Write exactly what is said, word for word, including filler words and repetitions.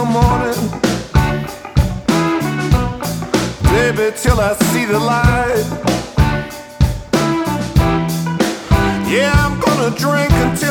till morning, baby, till I see the light. Yeah, I'm gonna drink until